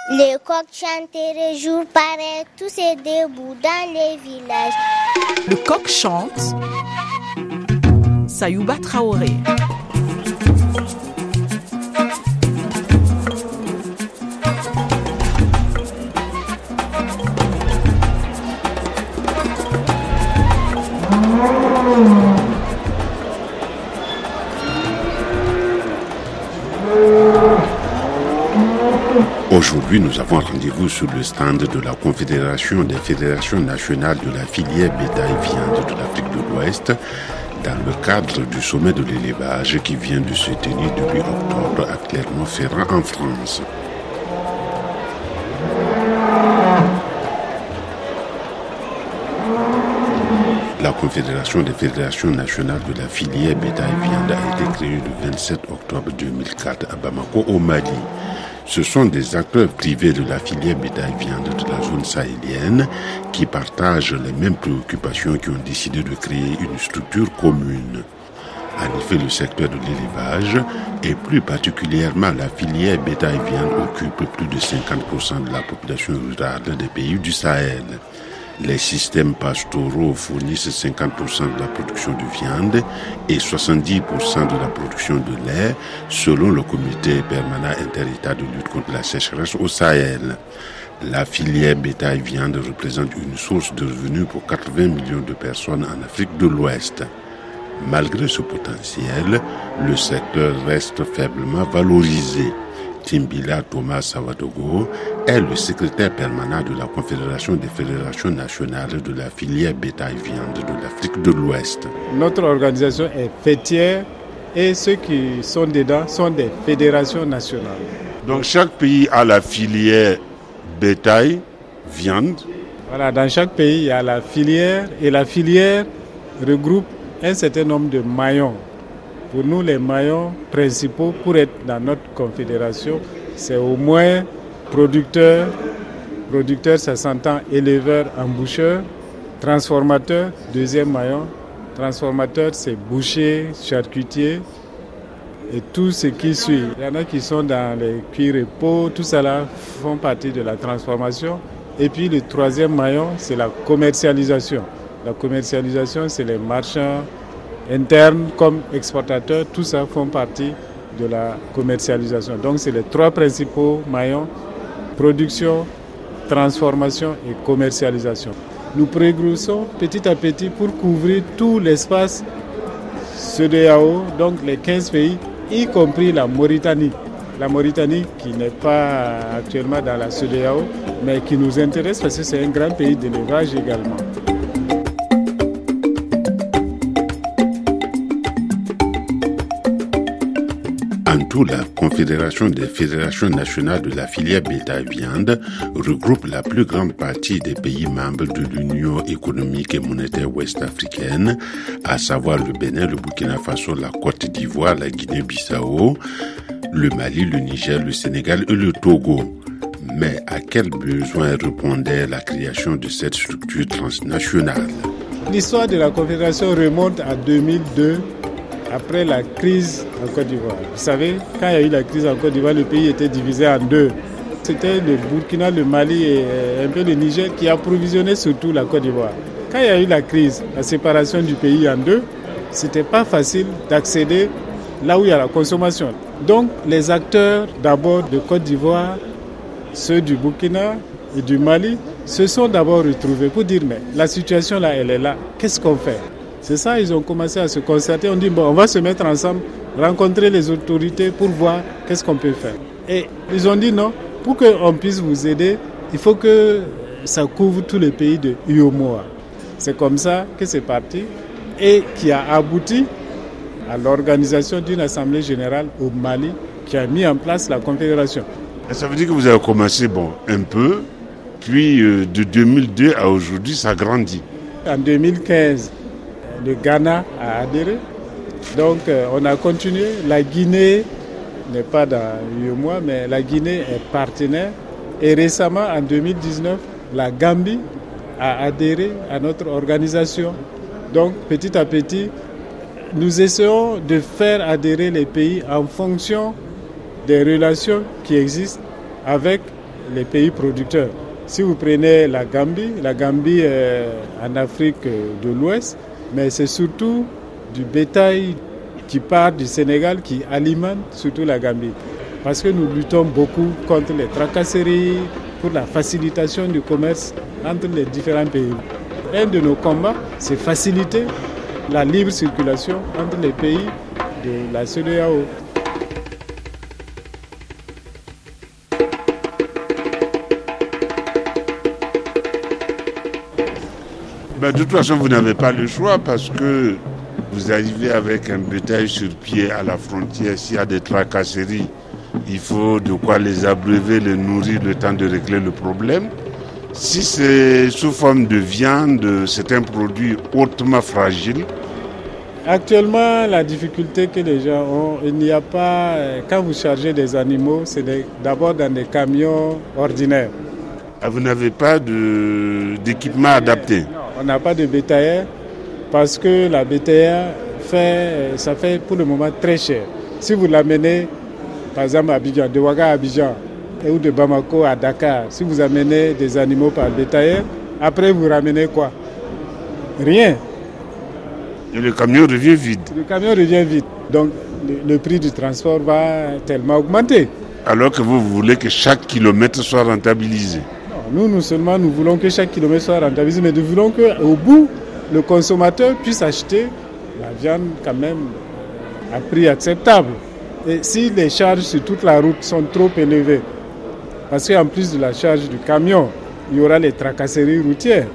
Les coqs chanteraient jour pareil, tous et debout dans les villages. Le coq chante. Sayouba Traoré. Aujourd'hui, nous avons rendez-vous sur le stand de la Confédération des fédérations nationales de la filière bétail-viande de l'Afrique de l'Ouest dans le cadre du sommet de l'élevage qui vient de se tenir depuis octobre à Clermont-Ferrand en France. La Confédération des fédérations nationales de la filière bétail-viande a été créée le 27 octobre 2004 à Bamako, au Mali. Ce sont des acteurs privés de la filière bétail-viande de la zone sahélienne qui partagent les mêmes préoccupations qui ont décidé de créer une structure commune. En effet, le secteur de l'élevage et plus particulièrement la filière bétail-viande occupe plus de 50% de la population rurale des pays du Sahel. Les systèmes pastoraux fournissent 50% de la production de viande et 70% de la production de lait, selon le comité permanent inter-État de lutte contre la sécheresse au Sahel. La filière bétail-viande représente une source de revenus pour 80 millions de personnes en Afrique de l'Ouest. Malgré ce potentiel, le secteur reste faiblement valorisé. Timbila Thomas Savadogo est le secrétaire permanent de la Confédération des fédérations nationales de la filière bétail-viande de l'Afrique de l'Ouest. Notre organisation est fêtière et ceux qui sont dedans sont des fédérations nationales. Donc chaque pays a la filière bétail-viande. Voilà, dans chaque pays, il y a la filière et la filière regroupe un certain nombre de maillons. Pour nous, les maillons principaux pour être dans notre confédération, c'est au moins producteur, ça s'entend éleveur, emboucheur, transformateur, deuxième maillon. Transformateur, c'est boucher, charcutier et tout ce qui suit. Il y en a qui sont dans les cuirs et pots, tout ça là font partie de la transformation. Et puis le troisième maillon, c'est la commercialisation. La commercialisation, c'est les marchands internes comme exportateurs, tout ça font partie de la commercialisation. Donc c'est les trois principaux maillons, production, transformation et commercialisation. Nous progressons petit à petit pour couvrir tout l'espace CEDEAO, donc les 15 pays, y compris la Mauritanie. La Mauritanie qui n'est pas actuellement dans la CEDEAO, mais qui nous intéresse parce que c'est un grand pays d'élevage également. En tout, la Confédération des fédérations nationales de la filière bétail-viande regroupe la plus grande partie des pays membres de l'Union économique et monétaire ouest-africaine, à savoir le Bénin, le Burkina Faso, la Côte d'Ivoire, la Guinée-Bissau, le Mali, le Niger, le Sénégal et le Togo. Mais à quel besoin répondait la création de cette structure transnationale? L'histoire de la Confédération remonte à 2002. Après la crise en Côte d'Ivoire. Vous savez, quand il y a eu la crise en Côte d'Ivoire, le pays était divisé en deux. C'était le Burkina, le Mali et un peu le Niger qui approvisionnaient surtout la Côte d'Ivoire. Quand il y a eu la crise, la séparation du pays en deux, c'était pas facile d'accéder là où il y a la consommation. Donc les acteurs d'abord de Côte d'Ivoire, ceux du Burkina et du Mali, se sont d'abord retrouvés pour dire mais la situation là, elle est là, qu'est-ce qu'on fait? C'est ça, ils ont commencé à se concerter. On dit, bon, on va se mettre ensemble, rencontrer les autorités pour voir qu'est-ce qu'on peut faire. Et ils ont dit non, pour qu'on puisse vous aider, il faut que ça couvre tous les pays de UEMOA. C'est comme ça que c'est parti et qui a abouti à l'organisation d'une assemblée générale au Mali qui a mis en place la confédération. Et ça veut dire que vous avez commencé un peu, puis de 2002 à aujourd'hui, ça grandit. En 2015, le Ghana a adhéré. Donc on a continué. La Guinée n'est pas dans l'UEMOA, mais la Guinée est partenaire. Et récemment, en 2019, la Gambie a adhéré à notre organisation. Donc petit à petit, nous essayons de faire adhérer les pays en fonction des relations qui existent avec les pays producteurs. Si vous prenez la Gambie en Afrique de l'Ouest, mais c'est surtout du bétail qui part du Sénégal qui alimente surtout la Gambie. Parce que nous luttons beaucoup contre les tracasseries, pour la facilitation du commerce entre les différents pays. Un de nos combats, c'est faciliter la libre circulation entre les pays de la CEDEAO. De toute façon, vous n'avez pas le choix parce que vous arrivez avec un bétail sur pied à la frontière. S'il y a des tracasseries, il faut de quoi les abreuver, les nourrir le temps de régler le problème. Si c'est sous forme de viande, c'est un produit hautement fragile. Actuellement, la difficulté que les gens ont, il n'y a pas, quand vous chargez des animaux, c'est d'abord dans des camions ordinaires. Vous n'avez pas d'équipement adapté? Non, on n'a pas de bétaillère parce que la bétaillère ça fait pour le moment très cher. Si vous l'amenez, par exemple à Abidjan, de Ouaga à Abidjan, ou de Bamako à Dakar, si vous amenez des animaux par bétaillère, après vous ramenez quoi? Rien. Et le camion revient vide. Le camion revient vide. Donc le prix du transport va tellement augmenter. Alors que vous voulez que chaque kilomètre soit rentabilisé. Non, nous voulons que chaque kilomètre soit rentabilisé, mais nous voulons qu'au bout, le consommateur puisse acheter la viande quand même à prix acceptable. Et si les charges sur toute la route sont trop élevées, parce qu'en plus de la charge du camion, il y aura les tracasseries routières.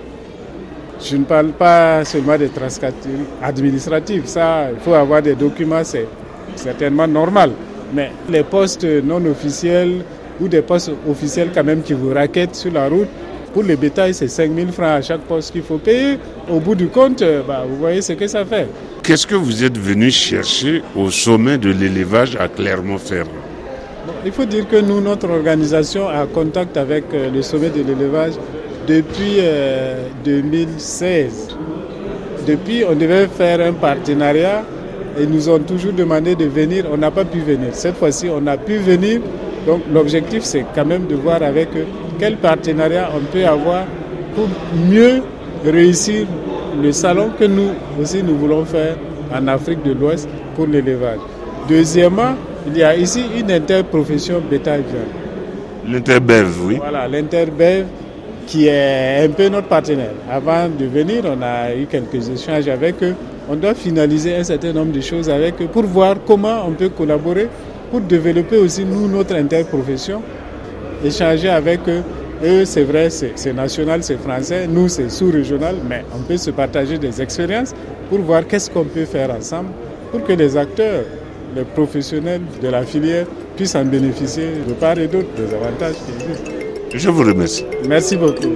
Je ne parle pas seulement des tracasseries administratives. Ça, il faut avoir des documents, c'est certainement normal. Mais les postes non officiels ou des postes officiels quand même qui vous raquettent sur la route, pour les bétails, c'est 5 000 francs à chaque poste qu'il faut payer. Au bout du compte, vous voyez ce que ça fait. Qu'est-ce que vous êtes venu chercher au sommet de l'élevage à Clermont-Ferrand? Il faut dire que nous, notre organisation a contact avec le sommet de l'élevage depuis 2016. Depuis, on devait faire un partenariat et ils nous ont toujours demandé de venir. On n'a pas pu venir. Cette fois-ci, on a pu venir. Donc l'objectif, c'est quand même de voir avec eux quel partenariat on peut avoir pour mieux réussir le salon que nous aussi nous voulons faire en Afrique de l'Ouest pour l'élevage. Deuxièmement, il y a ici une interprofession bétail-viande. L'interbev, oui. Voilà, l'interbev qui est un peu notre partenaire. Avant de venir, on a eu quelques échanges avec eux. On doit finaliser un certain nombre de choses avec eux pour voir comment on peut collaborer pour développer aussi nous, notre interprofession, échanger avec eux. Eux, c'est vrai, c'est national, c'est français. Nous, c'est sous-régional, mais on peut se partager des expériences pour voir qu'est-ce qu'on peut faire ensemble pour que les acteurs, les professionnels de la filière puissent en bénéficier de part et d'autre des avantages qui existent. Je vous remercie. Merci beaucoup.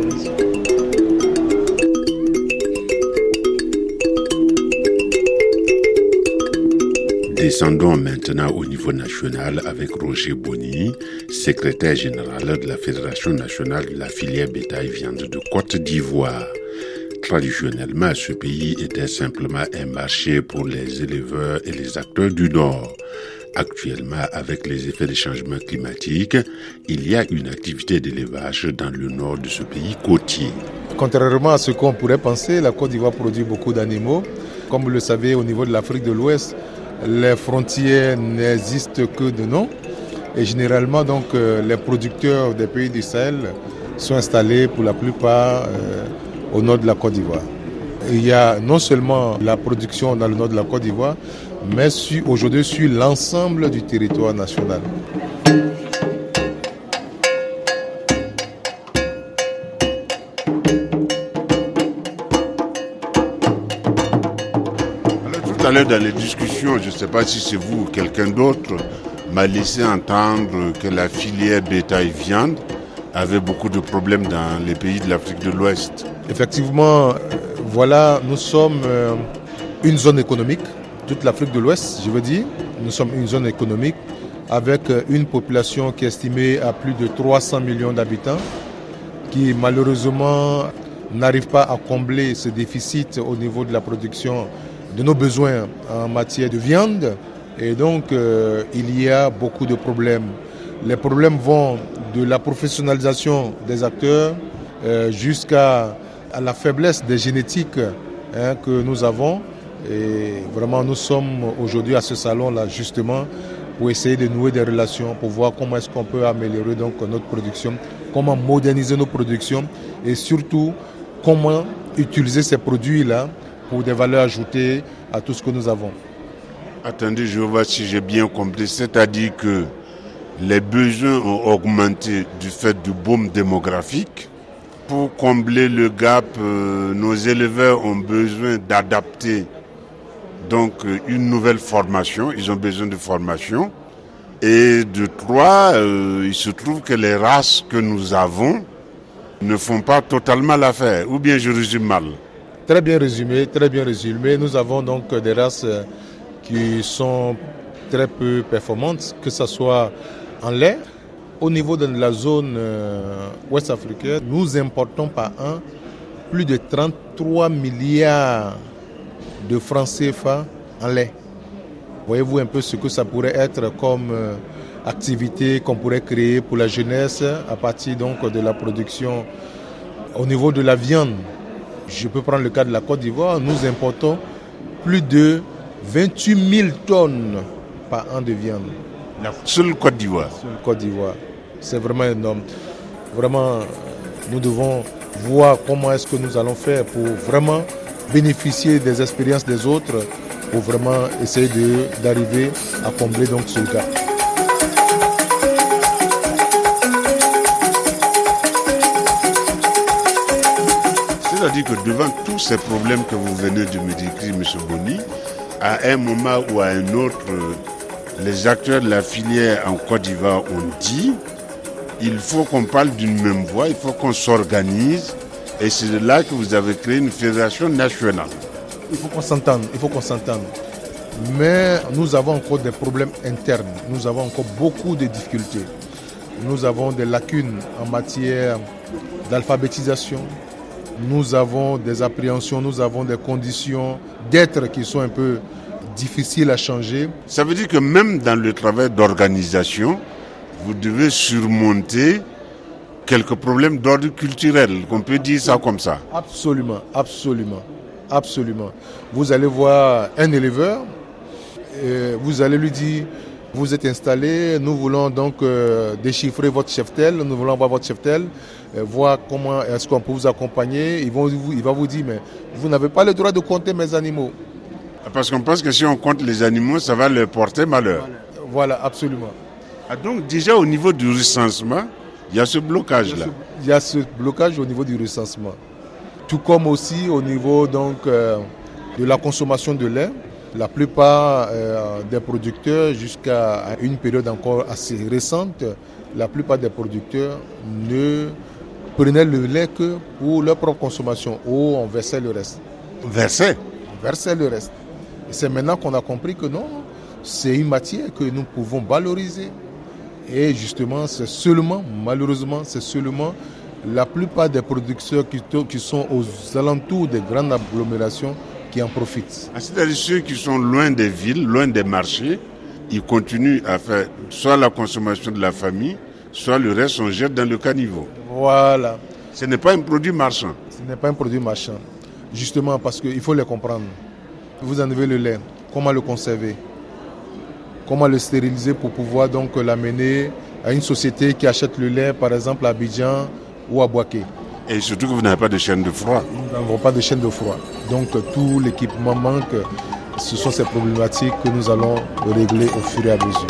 Descendons maintenant au niveau national avec Roger Boni, secrétaire général de la Fédération nationale de la filière bétail-viande de Côte d'Ivoire. Traditionnellement, ce pays était simplement un marché pour les éleveurs et les acteurs du Nord. Actuellement, avec les effets des changements climatiques, il y a une activité d'élevage dans le nord de ce pays côtier. Contrairement à ce qu'on pourrait penser, la Côte d'Ivoire produit beaucoup d'animaux. Comme vous le savez, au niveau de l'Afrique de l'Ouest, les frontières n'existent que de nom. Et généralement, donc, les producteurs des pays du Sahel sont installés pour la plupart au nord de la Côte d'Ivoire. Il y a non seulement la production dans le nord de la Côte d'Ivoire, mais aujourd'hui sur l'ensemble du territoire national. Tout à l'heure dans les discussions, je ne sais pas si c'est vous ou quelqu'un d'autre, m'a laissé entendre que la filière bétail-viande avait beaucoup de problèmes dans les pays de l'Afrique de l'Ouest. Effectivement, voilà, nous sommes une zone économique, toute l'Afrique de l'Ouest, je veux dire. Nous sommes une zone économique avec une population qui est estimée à plus de 300 millions d'habitants, qui malheureusement n'arrive pas à combler ce déficit au niveau de la production de nos besoins en matière de viande. Et donc, il y a beaucoup de problèmes. Les problèmes vont de la professionnalisation des acteurs jusqu'à la faiblesse des génétiques que nous avons. Et vraiment, nous sommes aujourd'hui à ce salon-là justement pour essayer de nouer des relations, pour voir comment est-ce qu'on peut améliorer donc notre production, comment moderniser nos productions et surtout comment utiliser ces produits-là pour des valeurs ajoutées à tout ce que nous avons. Attendez, je vois si j'ai bien compris, c'est-à-dire que les besoins ont augmenté du fait du boom démographique. Pour combler le gap, nos éleveurs ont besoin d'adapter donc une nouvelle formation. Ils ont besoin de formation. Et de trois, il se trouve que les races que nous avons ne font pas totalement l'affaire. Ou bien je résume mal? Très bien résumé, très bien résumé. Nous avons donc des races qui sont très peu performantes, que ce soit en lait. Au niveau de la zone ouest africaine, nous importons par an plus de 33 milliards de francs CFA en lait. Voyez-vous un peu ce que ça pourrait être comme activité qu'on pourrait créer pour la jeunesse à partir donc de la production. Au niveau de la viande, je peux prendre le cas de la Côte d'Ivoire, nous importons plus de 28 000 tonnes par an de viande. Sur le Côte d'Ivoire. Sur le Côte d'Ivoire. C'est vraiment énorme. Vraiment, nous devons voir comment est-ce que nous allons faire pour vraiment bénéficier des expériences des autres, pour vraiment essayer d'arriver à combler donc ce gap. C'est-à-dire que devant tous ces problèmes que vous venez de me décrire, M. Boni, à un moment ou à un autre, les acteurs de la filière en Côte d'Ivoire ont dit il faut qu'on parle d'une même voix, il faut qu'on s'organise. Et c'est de là que vous avez créé une fédération nationale. Il faut qu'on s'entende, Mais nous avons encore des problèmes internes. Nous avons encore beaucoup de difficultés. Nous avons des lacunes en matière d'alphabétisation. Nous avons des appréhensions, nous avons des conditions d'être qui sont un peu difficiles à changer. Ça veut dire que même dans le travail d'organisation, vous devez surmonter quelques problèmes d'ordre culturel, qu'on peut dire ça comme ça. Absolument. Vous allez voir un éleveur, vous allez lui dire, vous êtes installé, nous voulons donc déchiffrer votre cheptel, nous voulons voir votre cheptel, voir comment est-ce qu'on peut vous accompagner. Il va vous dire, mais vous n'avez pas le droit de compter mes animaux. Parce qu'on pense que si on compte les animaux, ça va leur porter malheur. Voilà, absolument. Ah, donc déjà au niveau du recensement, il y a ce blocage-là. Il y a ce blocage au niveau du recensement. Tout comme aussi au niveau donc, de la consommation de lait. La plupart des producteurs, jusqu'à une période encore assez récente, la plupart des producteurs ne prenaient le lait que pour leur propre consommation, ou on versait le reste. Versait le reste. Et c'est maintenant qu'on a compris que non, c'est une matière que nous pouvons valoriser. Et justement, malheureusement, c'est seulement la plupart des producteurs qui sont aux alentours des grandes agglomérations qui en profitent. C'est-à-dire ceux qui sont loin des villes, loin des marchés, ils continuent à faire soit la consommation de la famille, soit le reste on jette dans le caniveau. Voilà. Ce n'est pas un produit marchand. Ce n'est pas un produit marchand. Justement parce qu'il faut les comprendre. Vous enlevez le lait, comment le conserver? Comment le stériliser pour pouvoir donc l'amener à une société qui achète le lait, par exemple à Abidjan ou à Bouaké. Et surtout que vous n'avez pas de chaîne de froid. Nous n'avons pas de chaîne de froid. Donc tout l'équipement manque. Ce sont ces problématiques que nous allons régler au fur et à mesure.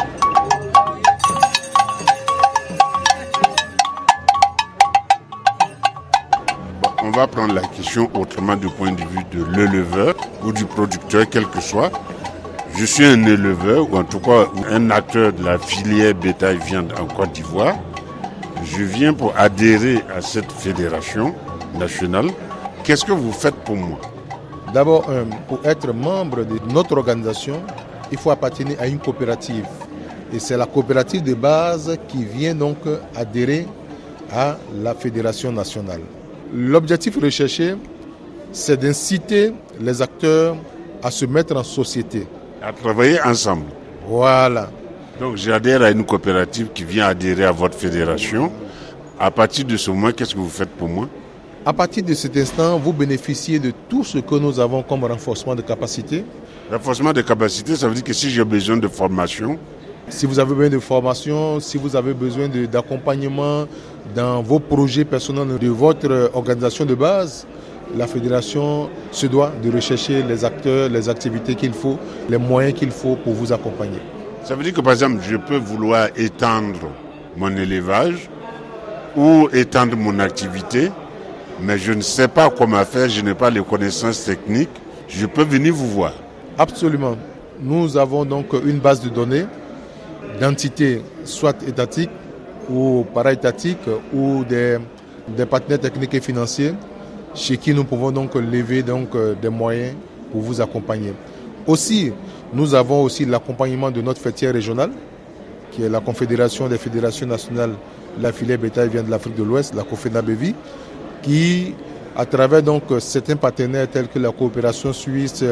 On va prendre la question autrement du point de vue de l'éleveur ou du producteur, quel que soit. Je suis un éleveur, ou en tout cas un acteur de la filière bétail-viande en Côte d'Ivoire. Je viens pour adhérer à cette fédération nationale. Qu'est-ce que vous faites pour moi? D'abord, pour être membre de notre organisation, il faut appartenir à une coopérative. Et c'est la coopérative de base qui vient donc adhérer à la fédération nationale. L'objectif recherché, c'est d'inciter les acteurs à se mettre en société. À travailler ensemble. Voilà. Donc j'adhère à une coopérative qui vient adhérer à votre fédération. À partir de ce moment, qu'est-ce que vous faites pour moi? À partir de cet instant, vous bénéficiez de tout ce que nous avons comme renforcement de capacité. Renforcement de capacité, ça veut dire que si j'ai besoin de formation, si vous avez besoin de formation, si vous avez besoin d'accompagnement dans vos projets personnels de votre organisation de base, la fédération se doit de rechercher les acteurs, les activités qu'il faut, les moyens qu'il faut pour vous accompagner. Ça veut dire que par exemple, je peux vouloir étendre mon élevage ou étendre mon activité, mais je ne sais pas comment faire, je n'ai pas les connaissances techniques, je peux venir vous voir. Absolument. Nous avons donc une base de données d'entités soit étatiques ou para-étatiques ou des partenaires techniques et financiers chez qui nous pouvons donc lever des moyens pour vous accompagner. Aussi, nous avons aussi l'accompagnement de notre fêtière régionale, qui est la Confédération des fédérations nationales de la filière bétail vient de l'Afrique de l'Ouest, la COFENABEVI, qui, à travers donc certains partenaires tels que la coopération suisse,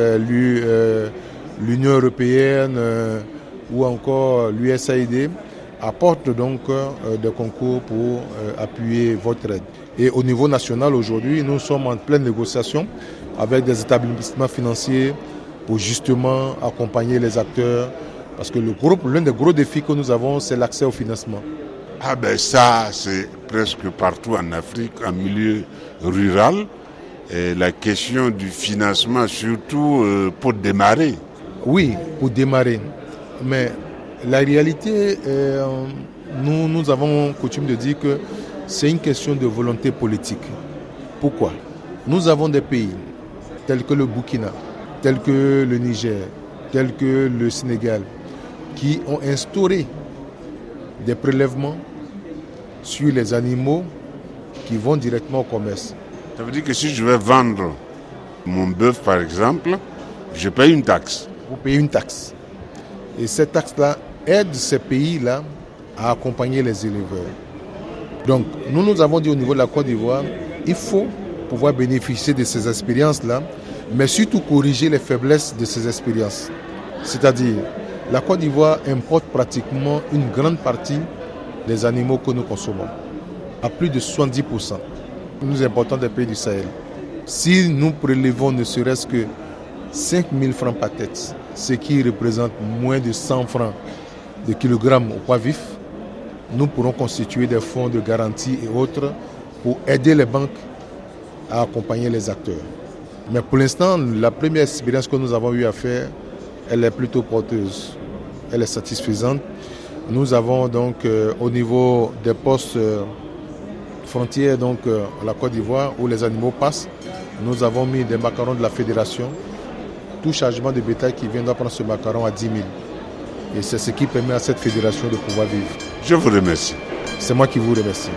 l'Union européenne ou encore l'USAID, apporte donc des concours pour appuyer votre aide. Et au niveau national aujourd'hui, nous sommes en pleine négociation avec des établissements financiers pour justement accompagner les acteurs. Parce que l'un des gros défis que nous avons, c'est l'accès au financement. Ah ben ça, c'est presque partout en Afrique, en milieu rural. Et la question du financement, surtout pour démarrer. Oui, pour démarrer. Mais la réalité, nous avons coutume de dire que c'est une question de volonté politique. Pourquoi? Nous avons des pays tels que le Burkina, tels que le Niger, tels que le Sénégal, qui ont instauré des prélèvements sur les animaux qui vont directement au commerce. Ça veut dire que si je vais vendre mon bœuf, par exemple, je paye une taxe. Vous payez une taxe. Et cette taxe-là aide ces pays-là à accompagner les éleveurs. Donc, nous avons dit au niveau de la Côte d'Ivoire, il faut pouvoir bénéficier de ces expériences-là, mais surtout corriger les faiblesses de ces expériences. C'est-à-dire, la Côte d'Ivoire importe pratiquement une grande partie des animaux que nous consommons, à plus de 70%. Nous importons des pays du Sahel. Si nous prélevons ne serait-ce que 5 000 francs par tête, ce qui représente moins de 100 francs de kilogramme au poids vif, nous pourrons constituer des fonds de garantie et autres pour aider les banques à accompagner les acteurs. Mais pour l'instant, la première expérience que nous avons eu à faire, elle est plutôt porteuse, elle est satisfaisante. Nous avons donc au niveau des postes frontières à la Côte d'Ivoire où les animaux passent, nous avons mis des macarons de la fédération. Tout chargement de bétail qui vient doit prendre ce macaron à 10 000. Et c'est ce qui permet à cette fédération de pouvoir vivre. Je vous remercie. C'est moi qui vous remercie.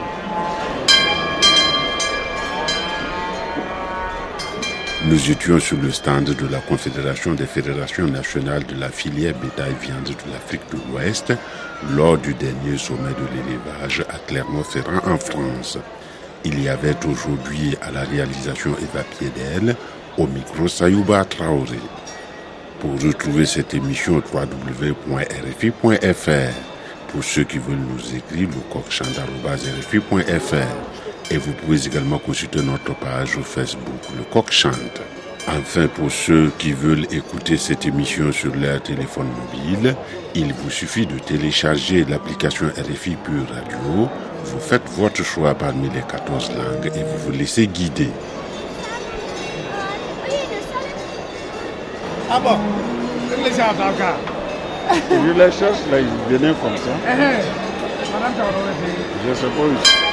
Nous étions sur le stand de la Confédération des fédérations nationales de la filière bétail-viande de l'Afrique de l'Ouest lors du dernier sommet de l'élevage à Clermont-Ferrand en France. Il y avait aujourd'hui à la réalisation Eva Piedel, au micro Sayouba Traoré. Pour retrouver cette émission www.rfi.fr. Pour ceux qui veulent nous écrire, lecoqchante@rfi.fr. Et vous pouvez également consulter notre page Facebook, Le Coq Chante. Enfin, pour ceux qui veulent écouter cette émission sur leur téléphone mobile, il vous suffit de télécharger l'application RFI Pure Radio. Vous faites votre choix parmi les 14 langues et vous vous laissez guider. Ah bon? Je les cherche là, ils venaient comme ça. Je sais pas où ils sont.